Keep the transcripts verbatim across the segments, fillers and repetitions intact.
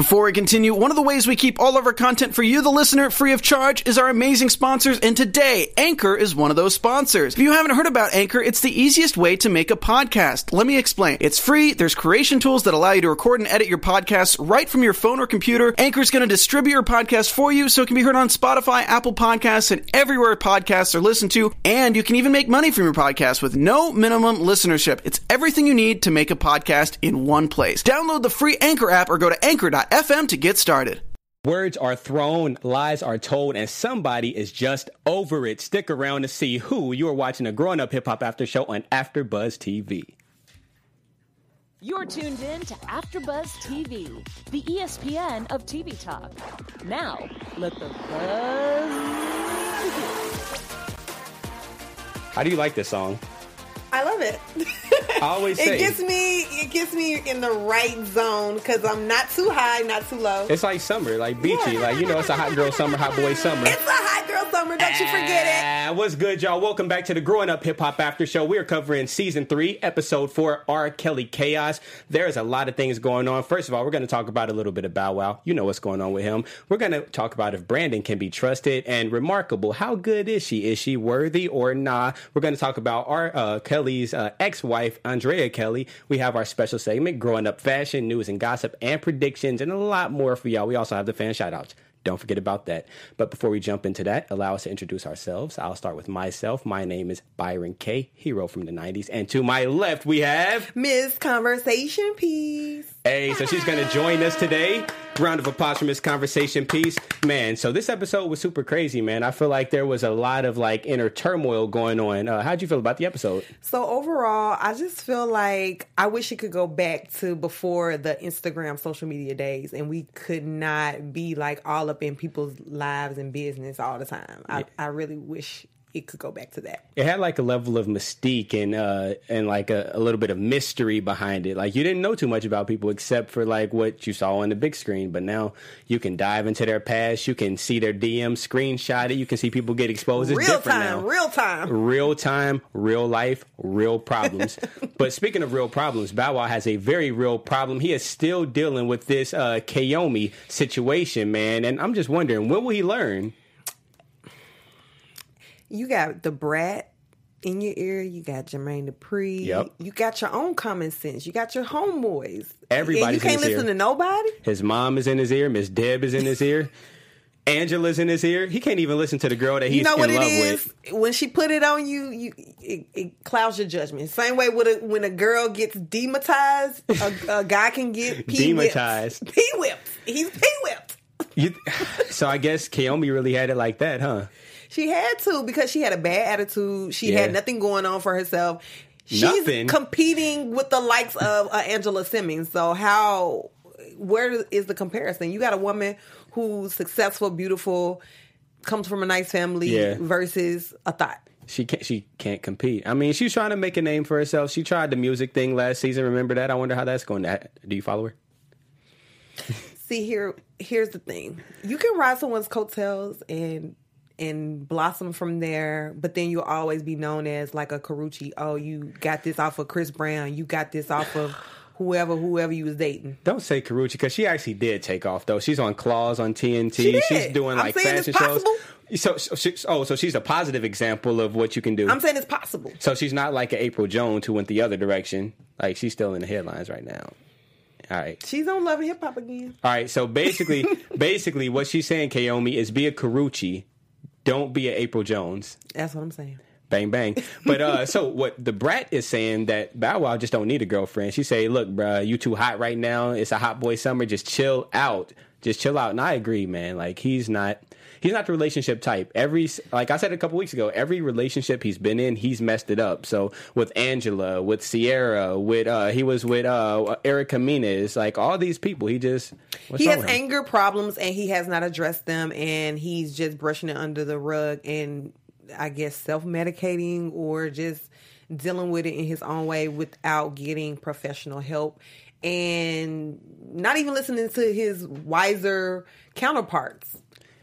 Before we continue, one of the ways we keep all of our content for you, the listener, free of charge is our amazing sponsors, and today, Anchor is one of those sponsors. If you haven't heard about Anchor, it's the easiest way to make a podcast. Let me explain. It's free, there's creation tools that allow you to record and edit your podcasts right from your phone or computer. Anchor is going to distribute your podcast for you so it can be heard on Spotify, Apple Podcasts, and everywhere podcasts are listened to, and you can even make money from your podcast with no minimum listenership. It's everything you need to make a podcast in one place. Download the free Anchor app or go to anchor dot f m to get started. Words are thrown, lies are told, and somebody is just over it. Stick around to see who. You are watching a Growing Up Hip Hop After Show on AfterBuzz T V. You're tuned in to AfterBuzz T V, the E S P N of T V talk. Now, let the buzz begin. How do you like this song? I love it. I always say it gets me. It gets me in the right zone because I'm not too high, not too low. It's like summer, like beachy, like you know, it's a hot girl summer, hot boy summer. It's a hot girl summer. Don't you forget it. What's good, y'all? Welcome back to the Growing Up Hip Hop After Show. We are covering season three, episode four, R. Kelly Chaos. There is a lot of things going on. First of all, we're going to talk about a little bit of Bow Wow. You know what's going on with him. We're going to talk about if Brandon can be trusted and remarkable. How good is she? Is she worthy or not? Nah? We're going to talk about R. Uh, Kelly's uh, ex-wife, Andrea Kelly. We have our special segment, Growing Up Fashion, News and Gossip, and Predictions, and a lot more for y'all. We also have the fan shout-outs. Don't forget about that. But before we jump into that, allow us to introduce ourselves. I'll start with myself. My name is Byron K., hero from the nineties. And to my left, we have... Miss Conversation Piece. Hey, so she's going to join us today. Round of applause for Miss Conversation Piece. Man, so this episode was super crazy, man. I feel like there was a lot of, like, inner turmoil going on. Uh, how'd you feel about the episode? So overall, I just feel like I wish it could go back to before the Instagram social media days, and we could not be, like, all up in people's lives and business all the time. I, yeah. I really wish it could go back to that. It had like a level of mystique and uh, and like a, a little bit of mystery behind it. Like you didn't know too much about people except for like what you saw on the big screen. But now you can dive into their past. You can see their D Ms, screenshot it. You can see people get exposed. It's real different time, now. real time, real time, real life, real problems. But speaking of real problems, Bow Wow has a very real problem. He is still dealing with this uh, Kayomi situation, man. And I'm just wondering, when will he learn? You got the brat in your ear. You got Jermaine Dupri. Yep. You got your own common sense. You got your homeboys. Everybody's and you can't in his listen ear. to nobody. His mom is in his ear. Miss Deb is in his ear. Angela's in his ear. He can't even listen to the girl that he's you know what in it love is? with. When she put it on you, you it, it clouds your judgment. Same way with a, when a girl gets dematized, a, a guy can get dematized. P whipped. He's P whipped. You, so I guess Kayomi really had it like that, huh? She had to because she had a bad attitude. She Yeah. had nothing going on for herself. She's Nothing. competing with the likes of uh, Angela Simmons. So how, where is the comparison? You got a woman who's successful, beautiful, comes from a nice family Yeah. versus a thought. She can't. She can't compete. I mean, she's trying to make a name for herself. She tried the music thing last season. Remember that? I wonder how that's going. To, do you follow her? See, here, here's the thing. You can ride someone's coattails and and blossom from there, but then you'll always be known as like a Karrueche. Oh, you got this off of Chris Brown. You got this off of whoever, whoever you was dating. Don't say Karrueche because she actually did take off though. She's on Claws on T N T. She did. She's doing I'm like saying fashion it's shows. possible. So, so she, oh, so she's a positive example of what you can do. I'm saying it's possible. So she's not like an April Jones who went the other direction. Like she's still in the headlines right now. All right. She's on Love and Hip Hop again. All right. So basically, basically, what she's saying, Kayomi, is be a Karrueche. Don't be an April Jones. That's what I'm saying. Bang, bang. But uh, so what the brat is saying that Bow Wow just don't need a girlfriend. She say, look, bruh, you too hot right now. It's a hot boy summer. Just chill out. Just chill out. And I agree, man. Like he's not, he's not the relationship type. Every, like I said a couple weeks ago, every relationship he's been in, he's messed it up. So with Angela, with Sierra, with, uh, he was with uh, Erica Mena, like all these people, he just, what's he wrong has with him? anger problems and he has not addressed them, and he's just brushing it under the rug and I guess self-medicating or just dealing with it in his own way without getting professional help and not even listening to his wiser counterparts.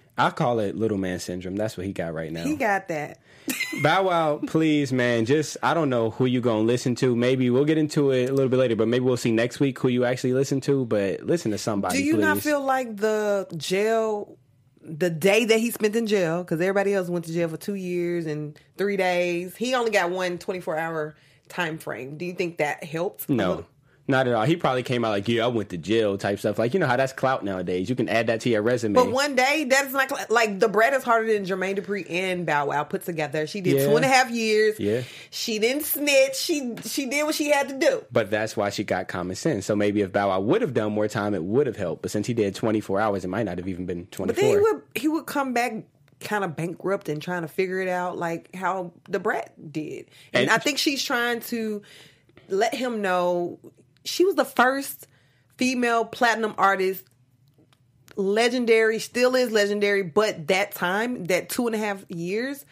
I call it little man syndrome. That's what he got right now. He got that. Bow Wow, please, man, just, I don't know who you going to listen to. Maybe we'll get into it a little bit later, but maybe we'll see next week who you actually listen to. But listen to somebody, Do you please. not feel like the jail, the day that he spent in jail, because everybody else went to jail for two years and three days. He only got one twenty-four hour time frame. Do you think that helped? No. Not at all. He probably came out like, yeah, I went to jail type stuff. Like, you know how that's clout nowadays. You can add that to your resume. But one day, that's not like the bread is harder than Jermaine Dupri and Bow Wow put together. She did Yeah. two and a half years. Yeah. She didn't snitch. She she did what she had to do. But that's why she got common sense. So maybe if Bow Wow would have done more time, it would have helped. But since he did twenty-four hours, it might not have even been twenty-four. But then he would he would come back kind of bankrupt and trying to figure it out like how the Brat did. And, And- I think she's trying to let him know she was the first female platinum artist, legendary, still is legendary, but that time, that two and a half years,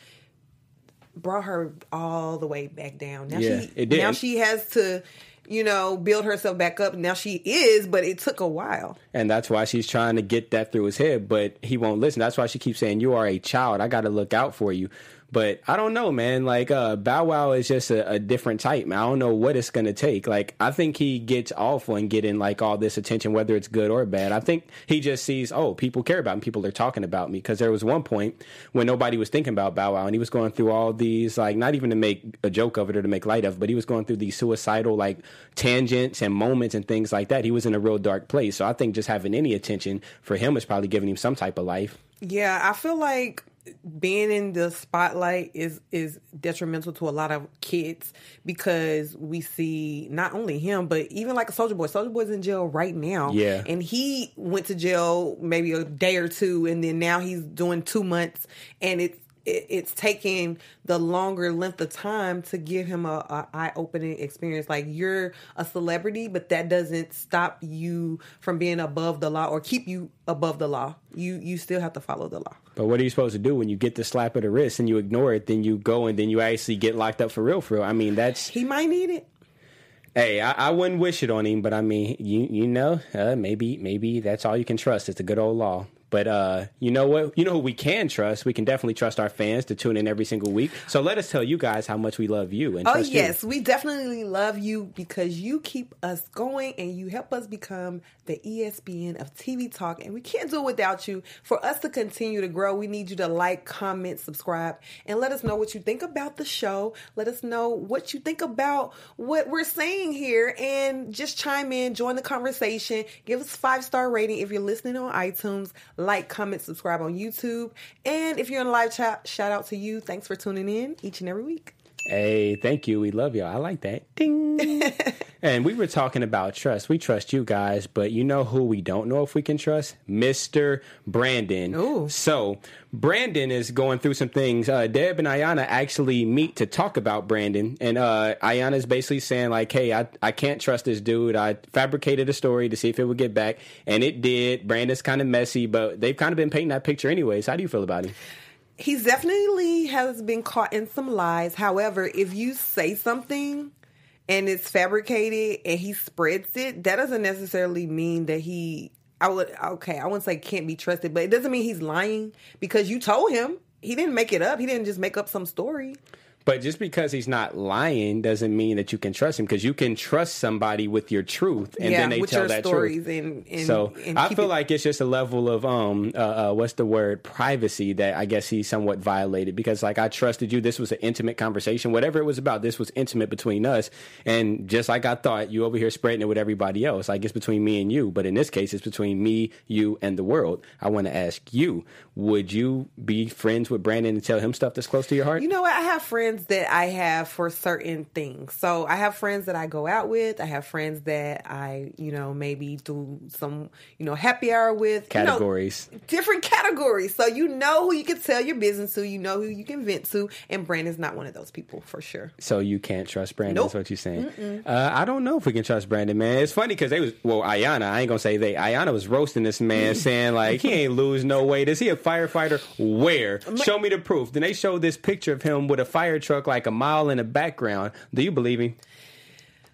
brought her all the way back down. Now Yeah, she it did. now she has to, you know, build herself back up. Now she is, but it took a while. And that's why she's trying to get that through his head, but he won't listen. That's why she keeps saying, you are a child. I got to look out for you. But I don't know, man. Like, uh, Bow Wow is just a, a different type, man. I don't know what it's going to take. Like, I think he gets awful and getting, like, all this attention, whether it's good or bad. I think he just sees, oh, people care about me. People are talking about me. Because there was one point when nobody was thinking about Bow Wow, and he was going through all these, like, not even to make a joke of it or to make light of, but he was going through these suicidal, like, tangents and moments and things like that. He was in a real dark place. So I think just having any attention for him is probably giving him some type of life. Yeah, I feel like being in the spotlight is is detrimental to a lot of kids because we see not only him but even like a Soulja Boy. Soulja Boy's in jail right now. Yeah. And he went to jail maybe a day or two and then now he's doing two months and it's it, it's taking the longer length of time to give him a, a eye-opening experience. Like, you're a celebrity, but that doesn't stop you from being above the law or keep you above the law. You you still have to follow the law. But what are you supposed to do when you get the slap of the wrist and you ignore it, then you go and then you actually get locked up for real, for real? I mean, that's... He might need it. Hey, I, I wouldn't wish it on him, but I mean, you you know, uh, maybe maybe that's all you can trust. It's a good old law. But uh, you know what? You know who we can trust? We can definitely trust our fans to tune in every single week. So let us tell you guys how much we love you. And Oh, trust yes. you. We definitely love you because you keep us going and you help us become the E S P N of T V talk. And we can't do it without you. For us to continue to grow, we need you to like, comment, subscribe, and let us know what you think about the show. Let us know what you think about what we're saying here. And just chime in, join the conversation. Give us a five-star rating if you're listening on iTunes. Like, comment, subscribe on YouTube. And if you're in live chat, shout out to you. Thanks for tuning in each and every week. Hey, thank you. We love y'all. I like that. Ding. And we were talking about trust. We trust you guys, but you know who we don't know if we can trust? Mister Brandon. Ooh. So Brandon is going through some things. Uh, Deb and Ayana actually meet to talk about Brandon. And uh, Ayana's basically saying like, hey, I, I can't trust this dude. I fabricated a story to see if it would get back. And it did. Brandon's kind of messy, but they've kind of been painting that picture anyways. How do you feel about him? He's definitely has been caught in some lies. However, if you say something and it's fabricated and he spreads it, that doesn't necessarily mean that he, I would, okay, I wouldn't say can't be trusted, but it doesn't mean he's lying because you told him. He didn't make it up. He didn't just make up some story. But just because he's not lying doesn't mean that you can trust him, because you can trust somebody with your truth and yeah, then they with tell your that stories truth. And, and so and I keep feel it- like it's just a level of um uh, uh what's the word privacy that I guess he somewhat violated, because like I trusted you. This was an intimate conversation. Whatever it was about, this was intimate between us. And just like I thought, you over here spreading it with everybody else. Like it's between me and you. But in this case, it's between me, you, and the world. I want to ask you, would you be friends with Brandon and tell him stuff that's close to your heart? You know what? I have friends that I have for certain things. So I have friends that I go out with. I have friends that I, you know, maybe do some, you know, happy hour with. Categories. You know, different categories. So you know who you can tell your business to. You know who you can vent to. And Brandon's not one of those people for sure. So you can't trust Brandon, Nope. That's what you're saying. Uh, I don't know if we can trust Brandon, man. It's funny because they was, well, Ayana, I ain't going to say they. Ayana was roasting this man saying like, he ain't lose no weight. Is he a firefighter? Where? Show me the proof. Then they showed this picture of him with a fire truck like a mile in the background. Do you believe him?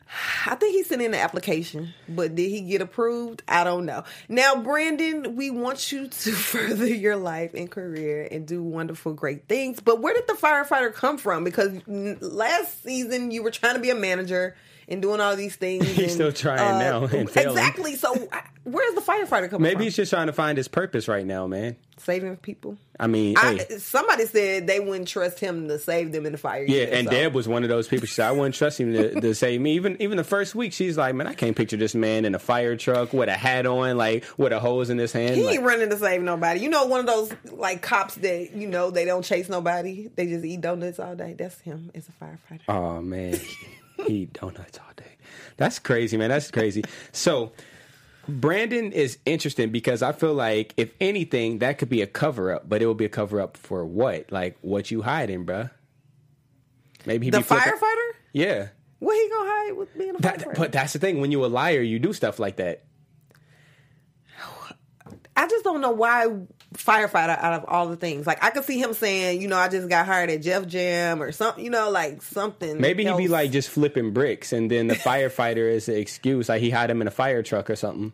I think he sent in the application, but did he get approved? I don't know. Now, Brandon, we want you to further your life and career and do wonderful, great things. But where did the firefighter come from? Because last season you were trying to be a manager and doing all these things. He's and, still trying uh, now and failing. Exactly. So where's the firefighter coming Maybe from? he's just trying to find his purpose right now, man. Saving people. I mean, I, hey. somebody said they wouldn't trust him to save them in the fire. Yeah, either, and so. Deb was one of those people. She said, I wouldn't trust him to, to save me. Even even the first week, she's like, man, I can't picture this man in a fire truck with a hat on, like, with a hose in his hand. He like, ain't running to save nobody. You know, one of those, like, cops that, you know, they don't chase nobody. They just eat donuts all day. That's him as a firefighter. Oh, man. He eat donuts all day. That's crazy, man. That's crazy. So, Brandon is interesting because I feel like, if anything, that could be a cover-up. But it will be a cover-up for what? Like, what you hiding, bruh? Maybe he The be flipping- firefighter? Yeah. What he gonna hide with being a That, firefighter? but that's the thing. When you a liar, you do stuff like that. I just don't know why firefighter out of all the things. Like, I could see him saying, you know, I just got hired at Jeff Jam or something, you know, like something. Maybe he'd be else. like just flipping bricks, and then the firefighter is the excuse. Like, he hide him in a fire truck or something.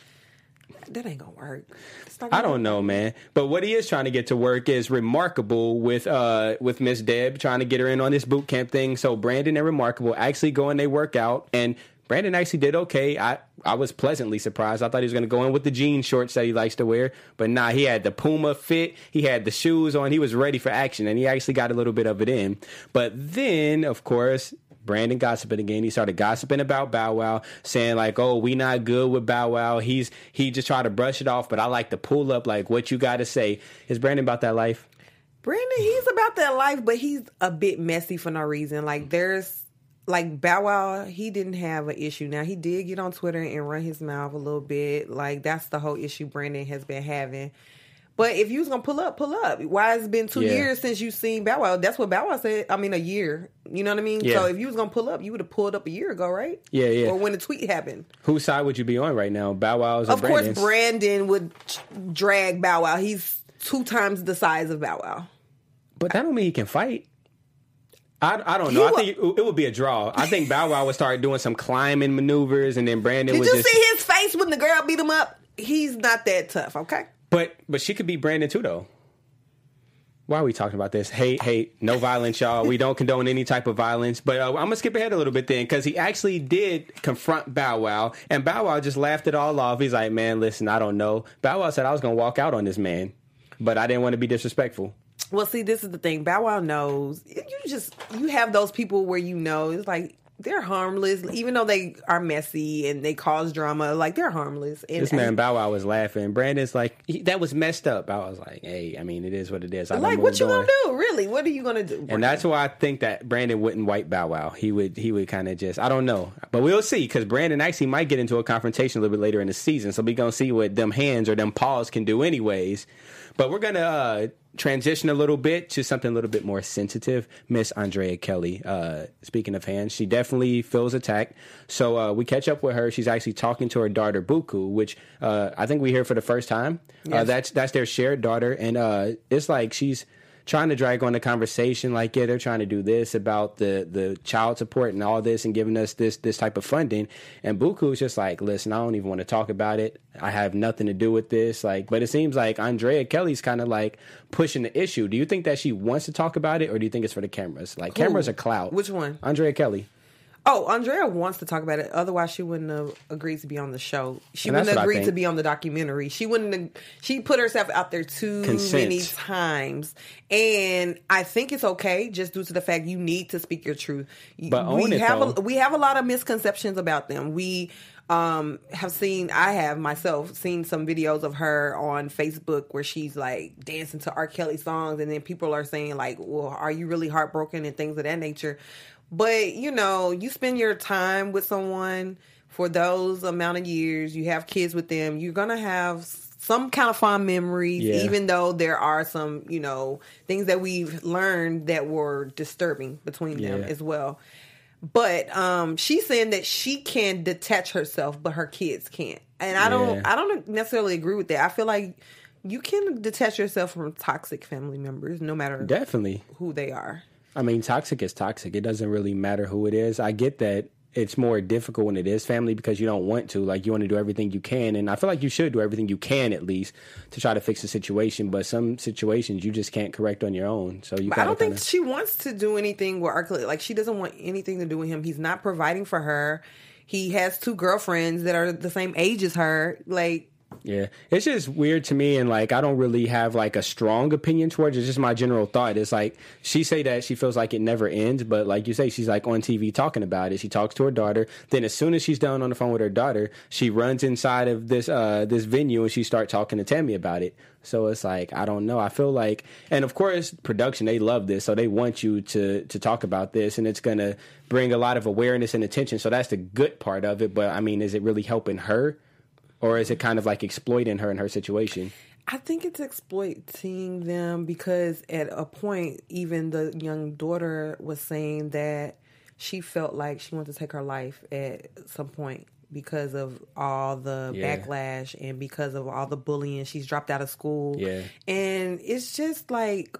That ain't gonna work. It's not I gonna don't know, man. But what he is trying to get to work is Remarkable with uh with Miss Deb, trying to get her in on this boot camp thing. So Brandon and Remarkable actually go and they work out, and Brandon actually did okay. I, I was pleasantly surprised. I thought he was going to go in with the jean shorts that he likes to wear. But nah, he had the Puma fit. He had the shoes on. He was ready for action, and he actually got a little bit of it in. But then, of course, Brandon gossiping again. He started gossiping about Bow Wow, saying like, oh, we not good with Bow Wow. He's He just tried to brush it off, but I like to pull up like what you got to say. Is Brandon about that life? Brandon, he's about that life, but he's a bit messy for no reason. Like, there's, like, Bow Wow, he didn't have an issue. Now, he did get on Twitter and run his mouth a little bit. Like, that's the whole issue Brandon has been having. But if you was going to pull up, pull up. Why it's been two Yeah. years since you seen Bow Wow? That's what Bow Wow said. I mean, a year. You know what I mean? Yeah. So if you was going to pull up, you would have pulled up a year ago, right? Yeah, yeah. Or when the tweet happened. Whose side would you be on right now? Bow Wow's or Of course, Brandon's? Brandon would drag Bow Wow. He's two times the size of Bow Wow. But that don't mean he can fight. I, I don't know. He I wa- think it, it would be a draw. I think Bow Wow would start doing some climbing maneuvers, and then Brandon Did would you just... see his face when the girl beat him up? He's not that tough, okay? But but she could beat Brandon too, though. Why are we talking about this? Hey, hey, no violence, y'all. We don't condone any type of violence. But uh, I'm going to skip ahead a little bit then, because he actually did confront Bow Wow, and Bow Wow just laughed it all off. He's like, man, listen, I don't know. Bow Wow said I was going to walk out on this man, but I didn't want to be disrespectful. Well, see, this is the thing. Bow Wow knows. You just, you have those people where you know, it's like, they're harmless, even though they are messy and they cause drama. Like, they're harmless. And This man Bow Wow was laughing. Brandon's like, he, that was messed up. I was like, hey, I mean, it is what it is. I like, done what moved you on. gonna do? Really? What are you gonna do? And that's why I think that Brandon wouldn't wipe Bow Wow. He would he would kind of just, I don't know. But we'll see, because Brandon actually might get into a confrontation a little bit later in the season. So we're going to see what them hands or them paws can do anyways. But we're going to uh, transition a little bit to something a little bit more sensitive. Miss Andrea Kelly, uh, speaking of hands, she definitely feels attacked. So uh, we catch up with her. She's actually talking to her daughter, Buku, which uh, I think we hear for the first time. Yes. Uh, that's, that's their shared daughter. And uh, it's like she's trying to drag on the conversation, like, yeah, they're trying to do this about the, the child support and all this and giving us this this type of funding. And Buku's just like, listen, I don't even want to talk about it. I have nothing to do with this. Like, but it seems like Andrea Kelly's kind of like pushing the issue. Do you think that she wants to talk about it, or do you think it's for the cameras? Like, Who? cameras are clout. Which one? Andrea Kelly. Oh, Andrea wants to talk about it. Otherwise, she wouldn't have agreed to be on the show. She And that's wouldn't what I have agreed think. to be on the documentary. She wouldn't have, she put herself out there too Consent. many times. And I think it's okay, just due to the fact you need to speak your truth. But we own it, have though. a, we have a lot of misconceptions about them. We um, have seen, I have myself seen some videos of her on Facebook where she's like dancing to R. Kelly songs, and then people are saying like, well, are you really heartbroken and things of that nature? But, you know, you spend your time with someone for those amount of years, you have kids with them, you're going to have some kind of fond memories, Yeah. even though there are some, you know, things that we've learned that were disturbing between them Yeah. as well. But um, she's saying that she can detach herself, but her kids can't. And I don't, Yeah. I don't necessarily agree with that. I feel like you can detach yourself from toxic family members, no matter Definitely. who they are. I mean, toxic is toxic. It doesn't really matter who it is. I get that it's more difficult when it is family because you don't want to. Like, you want to do everything you can. And I feel like you should do everything you can, at least, to try to fix the situation. But some situations you just can't correct on your own. So you But I don't kinda... think she wants to do anything with R. Kelly. Like, she doesn't want anything to do with him. He's not providing for her. He has two girlfriends that are the same age as her. Like, yeah, it's just weird to me, and like I don't really have like a strong opinion towards it. It's just my general thought. It's like she say that she feels like it never ends, but like you say, she's like on T V talking about it. She talks to her daughter. Then as soon as she's done on the phone with her daughter, she runs inside of this uh, this venue and she starts talking to Tammy about it. So it's like, I don't know. I feel like, and of course, production, they love this, so they want you to to talk about this, and it's gonna bring a lot of awareness and attention. So that's the good part of it. But I mean, is it really helping her? Or is it kind of like exploiting her in her situation? I think it's exploiting them because at a point, even the young daughter was saying that she felt like she wanted to take her life at some point because of all the yeah. backlash and because of all the bullying. She's dropped out of school. Yeah. And it's just like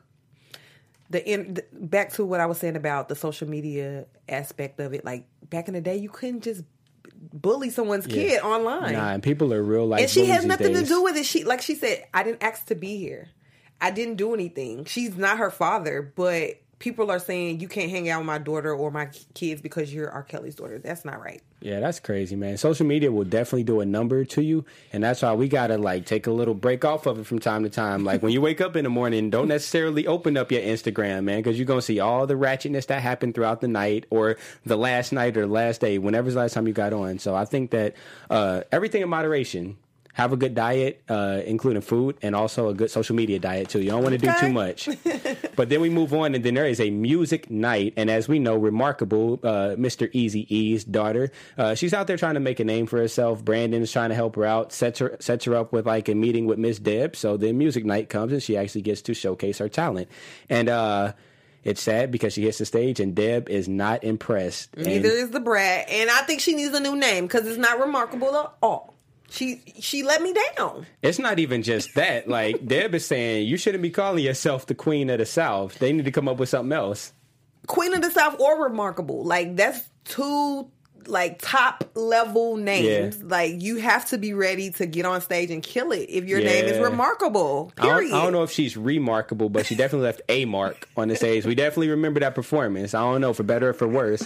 the, in, the back to what I was saying about the social media aspect of it. Like back in the day, you couldn't just bully someone's yeah. kid online. Nah, and people are real life. And she has these nothing days. to do with it. She, like she said, I didn't ask to be here. I didn't do anything. She's not her father, but people are saying you can't hang out with my daughter or my kids because you're R. Kelly's daughter. That's not right. Yeah, that's crazy, man. Social media will definitely do a number to you, and that's why we gotta like take a little break off of it from time to time. Like when you wake up in the morning, don't necessarily open up your Instagram, man, because you're gonna see all the ratchetness that happened throughout the night or the last night or the last day, whenever's the last time you got on. So I think that uh, everything in moderation. Have a good diet, uh, including food, and also a good social media diet, too. You don't want to okay. do too much. But then we move on, and then there is a music night. And as we know, Remarkable, uh, Mister Eazy-E's daughter, uh, she's out there trying to make a name for herself. Brandon is trying to help her out, sets her sets her up with, like, a meeting with Miss Deb. So then music night comes, and she actually gets to showcase her talent. And, uh... it's sad because she hits the stage and Deb is not impressed. Neither and, is the brat. And I think she needs a new name because it's not remarkable at all. She she let me down. It's not even just that. Like, Deb is saying, you shouldn't be calling yourself the Queen of the South. They need to come up with something else. Queen of the South or Remarkable. Like, that's two, like, top level names. Yeah. Like, you have to be ready to get on stage and kill it if your Yeah. name is Remarkable. I don't, Period. I don't know if she's remarkable, but she definitely left a mark on the stage. We definitely remember that performance. I don't know, for better or for worse.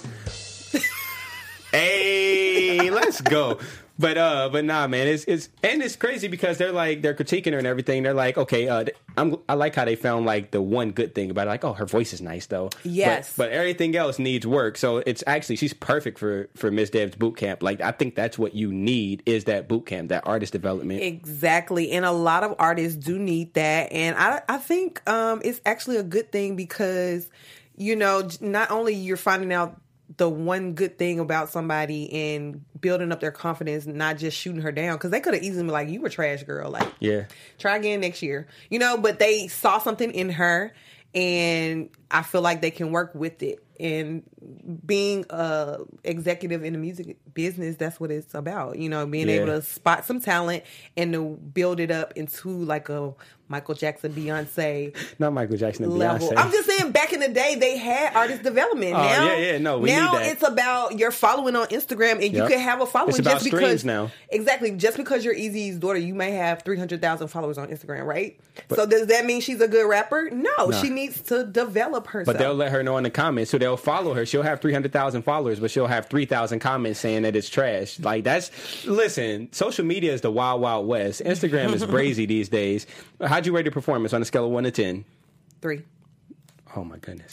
Hey, let's go. But uh, but nah, man, it's it's and it's crazy because they're like they're critiquing her and everything. They're like, okay, uh, I'm I like how they found like the one good thing about it. Like, oh, her voice is nice though. Yes, but, but everything else needs work. So it's actually she's perfect for for Miss Deb's boot camp. Like, I think that's what you need is that boot camp, that artist development. Exactly, and a lot of artists do need that, and I I think um it's actually a good thing because you know not only you're finding out the one good thing about somebody and building up their confidence, not just shooting her down, because they could have easily been like, you were trash, girl, like, yeah, try again next year, you know, but they saw something in her and I feel like they can work with it. And being a executive in the music business, that's what it's about, you know, being yeah. able to spot some talent and to build it up into like a Michael Jackson, Beyonce, not Michael Jackson and level. Beyonce. I'm just saying, back in the day, they had artist development. Oh, now, yeah, yeah, no, we now need that. it's about your following on Instagram, and you Yep. can have a following It's about just streams because. now. Exactly, just because you're Eazy's daughter, you may have three hundred thousand followers on Instagram, right? But, so does that mean she's a good rapper? No, Nah. she needs to develop herself. But they'll let her know in the comments, so they'll follow her. She'll have three hundred thousand followers, but she'll have three thousand comments saying that it's trash. Like, that's... Listen, social media is the wild, wild west. Instagram is brazy these days. How'd you rate your performance on a scale of one to ten? Three. Oh, my goodness.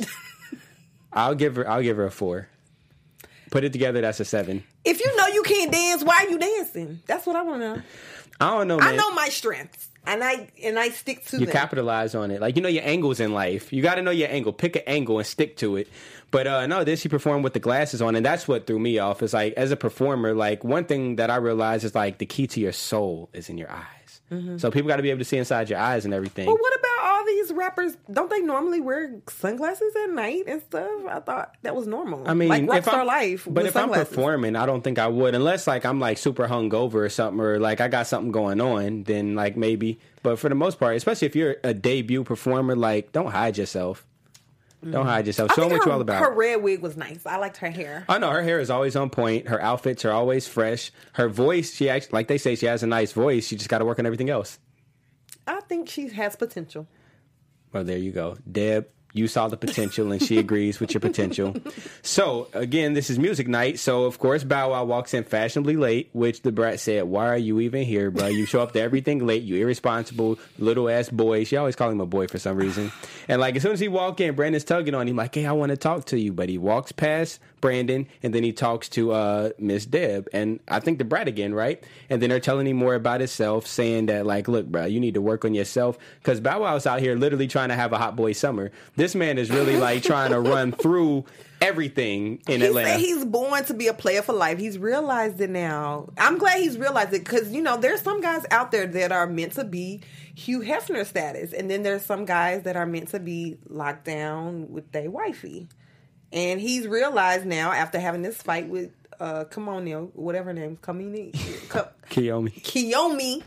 I'll give her I'll give her a four. Put it together, that's a seven. If you know you can't dance, why are you dancing? That's what I want to know. I don't know, man. I know my strengths, and I and I stick to You them. capitalize on it. Like, you know your angles in life. You got to know your angle. Pick an angle and stick to it. But uh, no, this he performed with the glasses on, and that's what threw me off. Is like, as a performer, like, one thing that I realized is like the key to your soul is in your eyes. Mm-hmm. So people got to be able to see inside your eyes and everything. But what about all these rappers? Don't they normally wear sunglasses at night and stuff? I thought that was normal. I mean, like if Rockstar I'm, Life. But with if sunglasses. I'm performing, I don't think I would, unless like I'm like super hungover or something, or like I got something going on. Then like maybe. But for the most part, especially if you're a debut performer, like, don't hide yourself. Don't hide yourself. I Show them think what her, you're all about. Her red wig was nice. I liked her hair. I know her hair is always on point. Her outfits are always fresh. Her voice, she actually, like they say, she has a nice voice. She just got to work on everything else. I think she has potential. Well, there you go. Deb, you saw the potential, and she agrees with your potential. So, again, this is music night. So, of course, Bow Wow walks in fashionably late, which the brat said, why are you even here, bro? You show up to everything late. You irresponsible little-ass boy. She always call him a boy for some reason. And, like, as soon as he walk in, Brandon's tugging on him, like, hey, I want to talk to you. But he walks past Brandon, and then he talks to uh, Miss Deb. And I think the brat again, right? And then they're telling him more about himself, saying that, like, look, bro, you need to work on yourself. Because Bow Wow's out here literally trying to have a hot boy summer. This man is really, like, trying to run through everything in he Atlanta. Said he's born to be a player for life. He's realized it now. I'm glad he's realized it because, you know, there's some guys out there that are meant to be Hugh Hefner status. And then there's some guys that are meant to be locked down with their wifey. And he's realized now after having this fight with, uh, come on now, whatever her name, Kamini, Kiyomi. Kiyomi,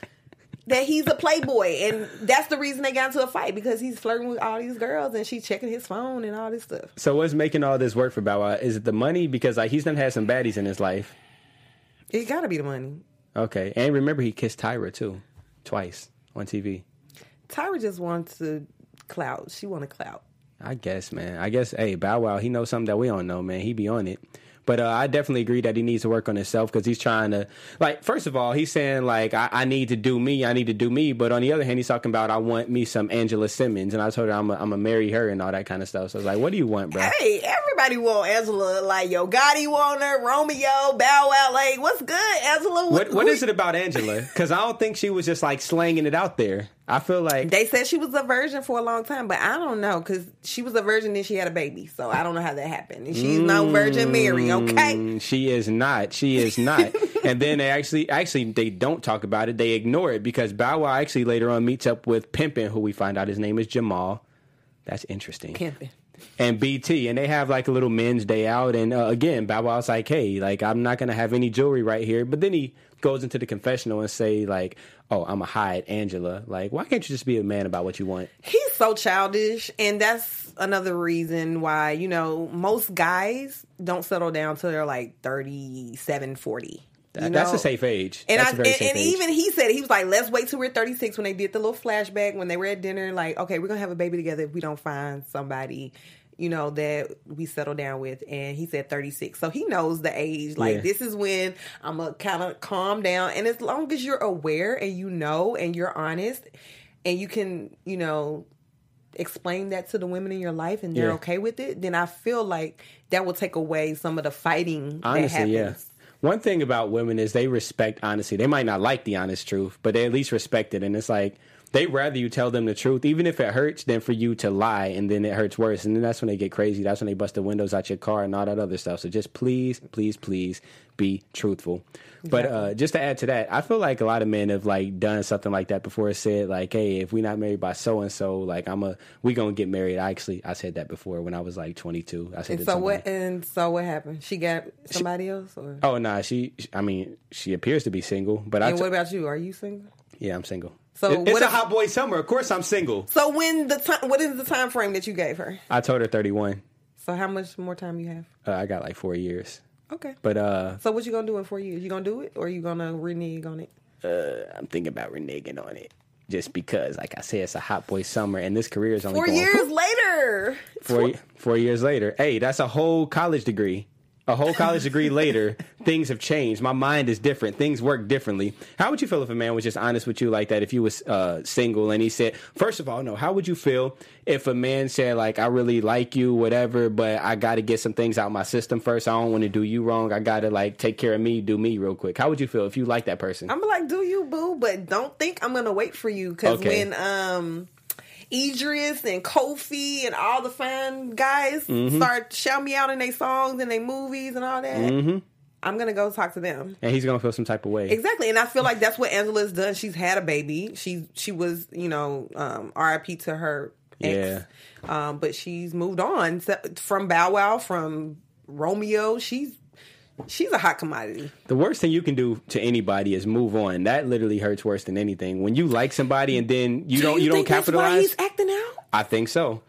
that he's a playboy. And that's the reason they got into a fight, because he's flirting with all these girls and she's checking his phone and all this stuff. So what's making all this work for Bow Wow? Is it the money? Because like he's done had some baddies in his life. It gotta be the money. Okay. And remember he kissed Tyra too. Twice on T V. Tyra just wants to clout. She want to clout. I guess, man. I guess, hey, Bow Wow, he knows something that we don't know, man. He be on it. But uh, I definitely agree that he needs to work on himself because he's trying to, like, first of all, he's saying, like, I, I need to do me, I need to do me. But on the other hand, he's talking about, I want me some Angela Simmons. And I told her I'm going to marry her and all that kind of stuff. So I was like, what do you want, bro? Hey, everybody want Angela. Like, Yo Gotti want her, Romeo, Bow Wow. Like, what's good, Angela? What, what is it about Angela? Because I don't think she was just, like, slanging it out there. I feel like... They said she was a virgin for a long time, but I don't know, because she was a virgin and she had a baby, so I don't know how that happened. And she's mm, no Virgin Mary, okay? She is not. She is not. And then they actually... Actually, they don't talk about it. They ignore it, because Bow Wow actually later on meets up with Pimpin', who we find out his name is Jamal. That's interesting. Pimpin'. And B T, and they have like a little men's day out, and uh, again, Bow Wow's like, hey, like, I'm not going to have any jewelry right here, but then he goes into the confessional and say, like, oh, I'm a hide Angela. Like, why can't you just be a man about what you want? He's so childish, and that's another reason why, you know, most guys don't settle down till they're like thirty-seven, forty. You That's know? a safe age. And, That's I, a very and, safe and age. even he said, he was like, let's wait till we're thirty-six when they did the little flashback, when they were at dinner, like, okay, we're going to have a baby together if we don't find somebody, you know, that we settle down with. And he said thirty-six. So he knows the age. Like, yeah. This is when I'm going to kind of calm down. And as long as you're aware and you know and you're honest and you can, you know, explain that to the women in your life and they're yeah. okay with it, then I feel like that will take away some of the fighting Honestly, that happens. yeah. One thing about women is they respect honesty. They might not like the honest truth, but they at least respect it. And it's like, they'd rather you tell them the truth, even if it hurts, than for you to lie, and then it hurts worse. And then that's when they get crazy. That's when they bust the windows out your car and all that other stuff. So just please, please, please be truthful. Exactly. But uh, just to add to that, I feel like a lot of men have like done something like that before. Said like, hey, if we're not married by so and so, like I'm a, we gonna get married. I actually, I said that before when I was like twenty-two. I said and so what? And so what happened? She got somebody she, else, or oh no, nah, she. I mean, she appears to be single. But and I. T- what about you? Are you single? Yeah, I'm single. So it, it's what a if, hot boy summer. Of course, I'm single. So when the time? What is the time frame that you gave her? I told her thirty-one. So how much more time you have? Uh, I got like four years. Okay. But uh so what you gonna do in four years? You gonna do it, or you gonna renege on it? Uh, I'm thinking about reneging on it, just because, like I said, it's a hot boy summer, and this career is only four going, years later. Four four years later. Hey, that's a whole college degree. A whole college degree later, things have changed. My mind is different. Things work differently. How would you feel if a man was just honest with you like that? If you was uh, single and he said, first of all, no, how would you feel if a man said, like, I really like you, whatever, but I got to get some things out of my system first. I don't want to do you wrong. I got to, like, take care of me, do me real quick. How would you feel if you like that person? I'm like, do you, boo, but don't think I'm going to wait for you. Because okay. when... um. Idris and Kofi and all the fine guys mm-hmm. start shouting me out in their songs and their movies and all that, mm-hmm. I'm going to go talk to them. And he's going to feel some type of way. Exactly. And I feel like that's what Angela's done. She's had a baby. She, she was, you know, um, R I P to her ex. Yeah. Um, but she's moved on from Bow Wow, from Romeo. She's She's a hot commodity. The worst thing you can do to anybody is move on. That literally hurts worse than anything. When you like somebody and then you do don't you, you don't think capitalize. That's why he's acting out? I think so.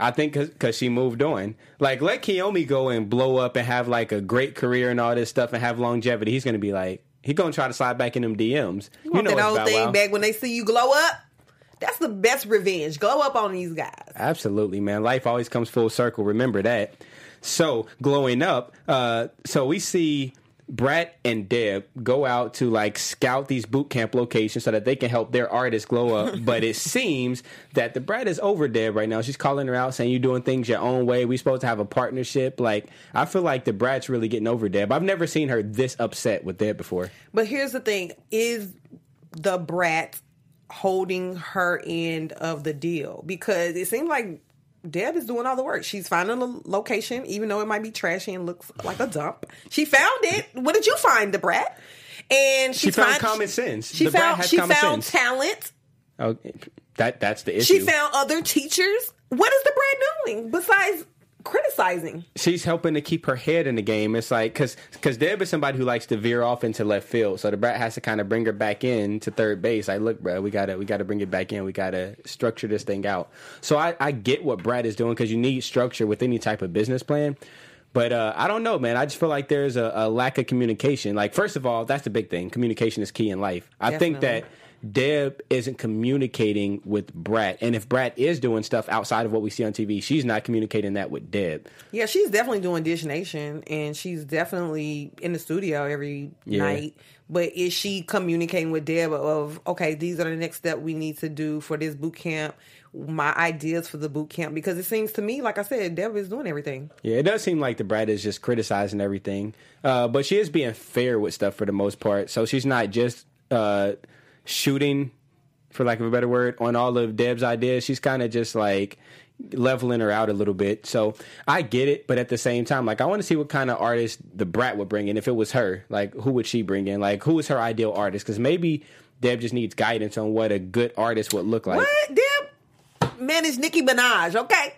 I think because she moved on. Like, let Kiyomi go and blow up and have, like, a great career and all this stuff and have longevity. He's going to be like, he's going to try to slide back in them D Ms. You, you want know that old Bow thing Wow. back when they see you glow up? That's the best revenge. Glow up on these guys. Absolutely, man. Life always comes full circle. Remember that. So, glowing up, uh, so we see Brat and Deb go out to like scout these boot camp locations so that they can help their artists glow up. But it seems that the Brat is over Deb right now. She's calling her out, saying you're doing things your own way. We supposed to have a partnership. Like, I feel like the Brat's really getting over Deb. I've never seen her this upset with Deb before. But here's the thing: is the Brat holding her end of the deal? Because it seems like Deb is doing all the work. She's finding a location, even though it might be trashy and looks like a dump. She found it. What did you find, the Brat? And She she's found find, common sense. She The Brat found has she common found sense. talent. Oh, that that's the issue. She found other teachers. What is the Brat doing besides criticizing? She's helping to keep her head in the game. It's like, because because Deb is somebody who likes to veer off into left field, so the Brat has to kind of bring her back in to third base. Like, look, bro, we gotta we gotta bring it back in. We gotta structure this thing out. So I, I get what Brat is doing, because you need structure with any type of business plan. But uh, I don't know, man. I just feel like there's a, a lack of communication. Like, first of all, that's the big thing. Communication is key in life. I Definitely. think that Deb isn't communicating with Brat. And if Brat is doing stuff outside of what we see on T V, she's not communicating that with Deb. Yeah, she's definitely doing Dish Nation, and she's definitely in the studio every Yeah. night. But is she communicating with Deb of, okay, these are the next step we need to do for this boot camp, my ideas for the boot camp? Because it seems to me, like I said, Deb is doing everything. Yeah, it does seem like the Brat is just criticizing everything. Uh, but she is being fair with stuff for the most part. So she's not just uh, shooting, for lack of a better word, on all of Deb's ideas. She's kind of just like leveling her out a little bit. So I get it, but at the same time, like, I want to see what kind of artist the Brat would bring in. If it was her, like, who would she bring in? Like, who is her ideal artist? Because maybe Deb just needs guidance on what a good artist would look like. What? Deb managed Nicki Minaj, okay?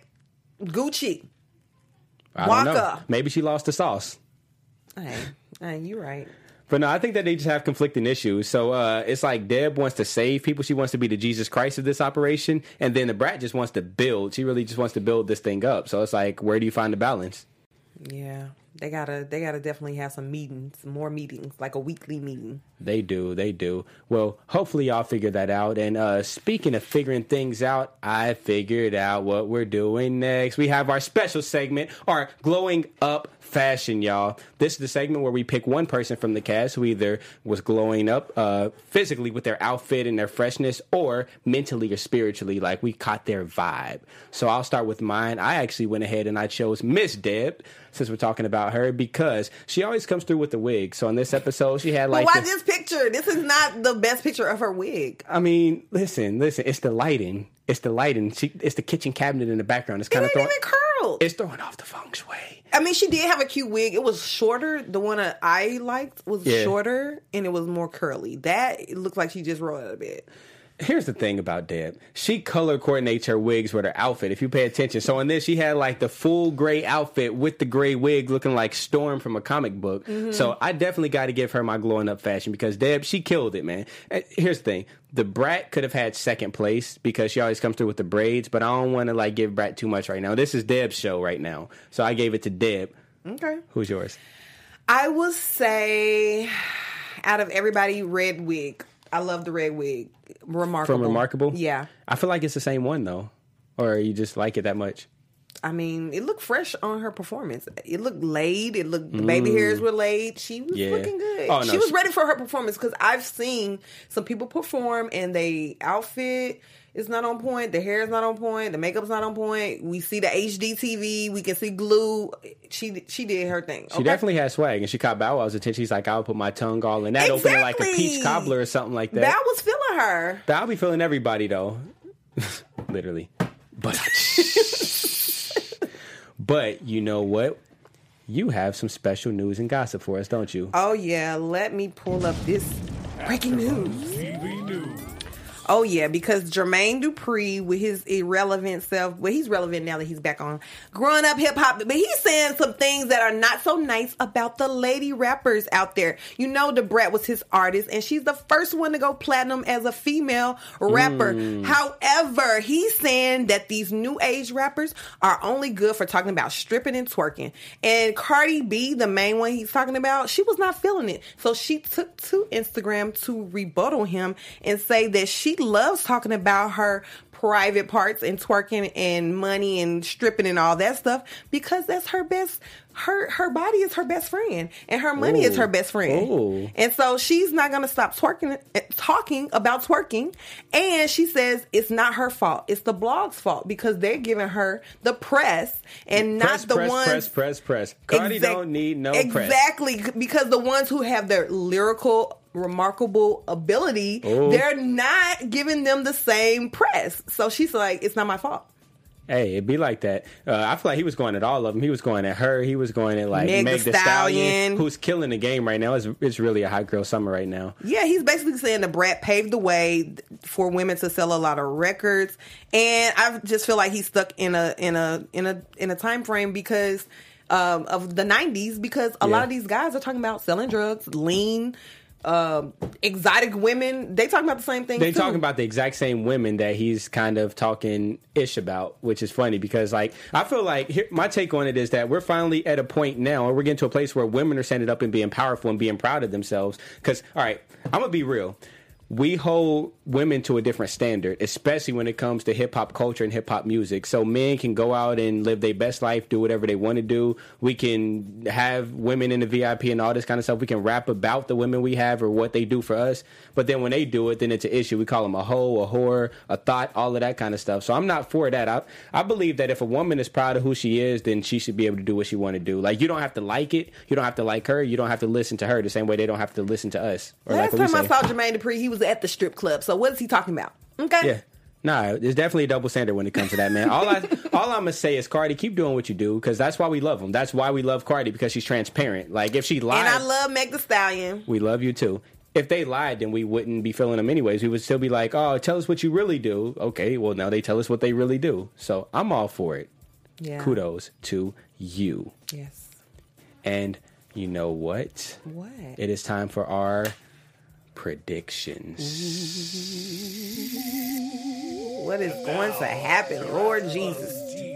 Gucci. I don't know. Waka. Maybe she lost the sauce. Hey, hey, you right. But no, I think that they just have conflicting issues. So uh, it's like Deb wants to save people. She wants to be the Jesus Christ of this operation. And then the Brat just wants to build. She really just wants to build this thing up. So it's like, where do you find the balance? Yeah, they gotta they gotta definitely have some meetings, more meetings, like a weekly meeting. They do. They do. Well, hopefully y'all figure that out. And uh, speaking of figuring things out, I figured out what we're doing next. We have our special segment, our glowing up fashion, y'all. This is the segment where we pick one person from the cast who either was glowing up uh, physically with their outfit and their freshness, or mentally or spiritually, like we caught their vibe. So I'll start with mine. I actually went ahead and I chose Miss Deb, since we're talking about her, because she always comes through with the wig. So in this episode, she had like... But why the- this picture? This is not the best picture of her wig. I mean, listen, listen. It's the lighting. It's the lighting. She, it's the kitchen cabinet in the background. It's It kind ain't of throwing. even curled. It's throwing off the feng shui. I mean, she did have a cute wig. It was shorter. The one that I liked was Yeah. shorter, and it was more curly. That, it looked like she just rolled out of bed. Here's the thing about Deb. She color coordinates her wigs with her outfit, if you pay attention. So in this, she had like the full gray outfit with the gray wig looking like Storm from a comic book. Mm-hmm. So I definitely got to give her my glowing up fashion, because Deb, she killed it, man. And here's the thing. The Brat could have had second place because she always comes through with the braids, but I don't want to like give Brat too much right now. This is Deb's show right now. So I gave it to Deb. Okay. Who's yours? I will say, out of everybody, red wig. I love the red wig. Remarkable. From Remarkable? Yeah. I feel like it's the same one, though. Or you just like it that much? I mean, it looked fresh on her performance. It looked laid. It looked, the baby hairs were laid. She was Yeah. looking good. Oh, no, she was she- ready for her performance, because I've seen some people perform and they outfit is not on point. The hair is not on point. The makeup's not on point. We see the H D T V. We can see glue. She she did her thing. She definitely has swag, and she caught Bow Wow's attention. She's like, I'll put my tongue all in that, Exactly. opening like a peach cobbler or something like that. Bow was feeling her. Bow be feeling everybody, though. Literally. But, but you know what? You have some special news and gossip for us, don't you? Oh, yeah. Let me pull up this breaking news. Oh, yeah, because Jermaine Dupri, with his irrelevant self, well, he's relevant now that he's back on Growing Up Hip Hop, but he's saying some things that are not so nice about the lady rappers out there. You know, Da Brat was his artist, and she's the first one to go platinum as a female rapper. Mm. However, he's saying that these new age rappers are only good for talking about stripping and twerking. And Cardi B, the main one he's talking about, she was not feeling it. So she took to Instagram to rebuttal him and say that she loves talking about her private parts and twerking and money and stripping and all that stuff because that's her best. Her her body is her best friend and her money Ooh. is her best friend. Ooh. And so she's not going to stop twerking, talking about twerking. And she says it's not her fault. It's the blog's fault because they're giving her the press and press, not the press, ones. Press, press, press, press. Cardi exact, don't need no exactly, press. Exactly. Because the ones who have their lyrical remarkable ability, Ooh. they're not giving them the same press. So she's like, it's not my fault. Hey, it'd be like that. Uh, I feel like he was going at all of them. He was going at her. He was going at like Meg, Meg the Stallion, Stallion, who's killing the game right now. It's, it's really a hot girl summer right now. Yeah, he's basically saying the Brat paved the way for women to sell a lot of records, and I just feel like he's stuck in a in a in a in a time frame because um, of the nineties. Because a yeah. lot of these guys are talking about selling drugs, lean. Um, exotic women, they talking about the same thing. They too. talking about the exact same women that he's kind of talking ish about, which is funny because, like, I feel like here, my take on it is that we're finally at a point now, and we're getting to a place where women are standing up and being powerful and being proud of themselves. Because, all right, I'm gonna be real. We hold women to a different standard, especially when it comes to hip-hop culture and hip-hop music. So men can go out and live their best life, do whatever they want to do. We can have women in the V I P and all this kind of stuff. We can rap about the women we have or what they do for us. But then when they do it, then it's an issue. We call them a hoe, a whore, a thought, all of that kind of stuff. So I'm not for that. I, I believe that if a woman is proud of who she is, then she should be able to do what she want to do. Like, you don't have to like it. You don't have to like her. You don't have to listen to her the same way they don't have to listen to us. Or Last like time I saw Jermaine Dupri, he was at the strip club. So what is he talking about? Okay. Yeah. Nah, there's definitely a double standard when it comes to that, man. All I all I'm gonna say is, Cardi, keep doing what you do because that's why we love him. That's why we love Cardi because she's transparent. Like if she lied, and I love Meg the Stallion. We love you too. If they lied, then we wouldn't be feeling them anyways. We would still be like, oh, tell us what you really do. Okay, well now they tell us what they really do. So I'm all for it. Yeah. Kudos to you. Yes. And you know what? What? It is time for our predictions. What is going to happen, Lord Jesus?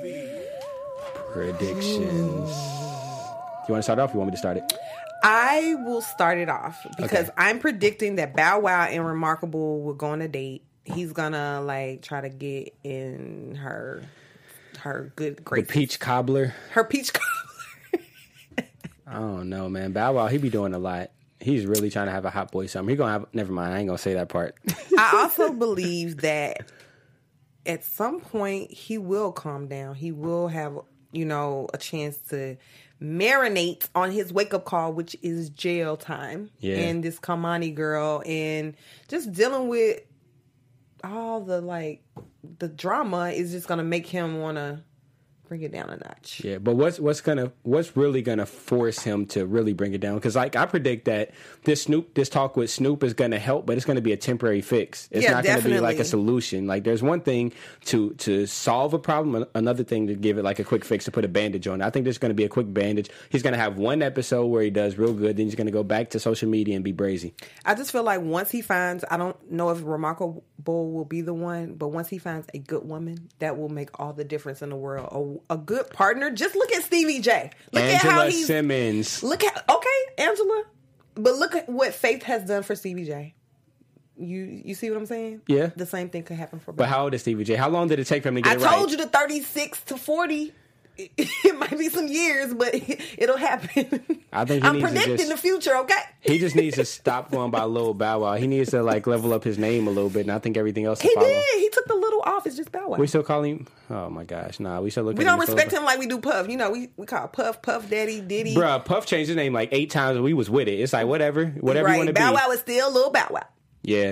Predictions. You want to start off or you want me to start it? I will start it off because Okay. I'm predicting that Bow Wow and Remarkable will go on a date. He's gonna like try to get in her her good graces. The peach cobbler. Her peach cobbler. I don't know, man. Bow Wow, he be doing a lot. He's really trying to have a hot boy summer. He gonna have. Never mind. I ain't gonna say that part. I also believe that at some point he will calm down. He will have, you know, a chance to marinate on his wake up call, which is jail time. Yeah. And this Kamani girl and just dealing with all the like the drama is just gonna make him wanna bring it down a notch. Yeah, but what's what's gonna what's really gonna force him to really bring it down? Because like I predict that this Snoop this talk with Snoop is gonna help, but it's gonna be a temporary fix. It's Yeah, not gonna definitely. be like a solution. Like there's one thing to to solve a problem, another thing to give it like a quick fix to put a bandage on. I think there's gonna be a quick bandage. He's gonna have one episode where he does real good, then he's gonna go back to social media and be brazy. I just feel like once he finds, I don't know if Remarkable will be the one, but once he finds a good woman, that will make all the difference in the world. A, a good partner. Just look at Stevie J. Look Angela at how he's Simmons. Look at okay, Angela, but look at what Faith has done for Stevie J. You you see what I'm saying? Yeah. The same thing could happen for. But how old is Stevie J? How long did it take for him to get I it right? told you the thirty-six to forty. It might be some years, but it'll happen. I think he I'm needs to predicting just- the future. Okay. He just needs to stop going by Lil Bow Wow. He needs to like level up his name a little bit, and I think everything else He will follow. did. He took the little off. It's just Bow Wow. We still call him. Oh my gosh, nah. We still look. We at don't him as respect Lil- him like we do Puff. You know, we, we call Puff Puff Daddy Diddy. Bruh, Puff changed his name like eight times, and we was with it. It's like whatever, whatever right. you want to Bow be. Wow is still Lil Bow Wow. Yeah.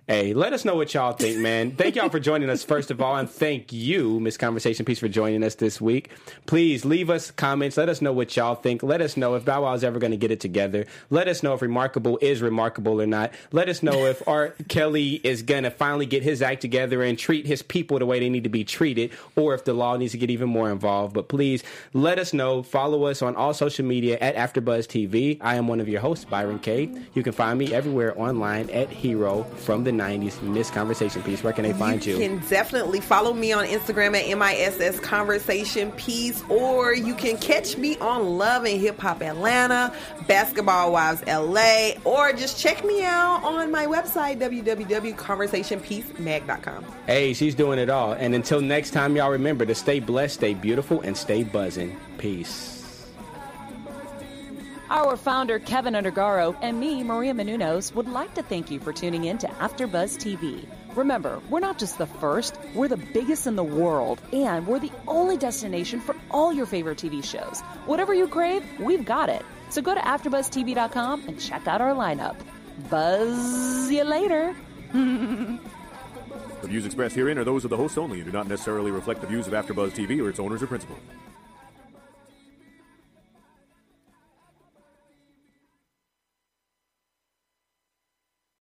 Hey, let us know what y'all think, man. Thank y'all for joining us, first of all, and thank you, Miss Conversation Piece, for joining us this week. Please leave us comments. Let us know what y'all think. Let us know if Bow Wow is ever going to get it together. Let us know if Remarkable is remarkable or not. Let us know if R. Kelly is going to finally get his act together and treat his people the way they need to be treated, or if the law needs to get even more involved. But please let us know. Follow us on all social media at AfterBuzz T V. I am one of your hosts, Byron K. You can find me everywhere online at Hero from the nineties. Miss Conversation Piece. Where can they find you? You can definitely follow me on Instagram at M I S S Conversation Piece, or you can catch me on Love and Hip Hop Atlanta, Basketball Wives L A, or just check me out on my website, w w w dot conversation piece mag dot com. Hey, she's doing it all. And until next time, y'all remember to stay blessed, stay beautiful, and stay buzzing. Peace. Our founder, Kevin Undergaro, and me, Maria Menounos, would like to thank you for tuning in to AfterBuzz T V. Remember, we're not just the first, we're the biggest in the world, and we're the only destination for all your favorite T V shows. Whatever you crave, we've got it. So go to after buzz t v dot com and check out our lineup. Buzz you later. The views expressed herein are those of the hosts only and do not necessarily reflect the views of AfterBuzz T V or its owners or principals.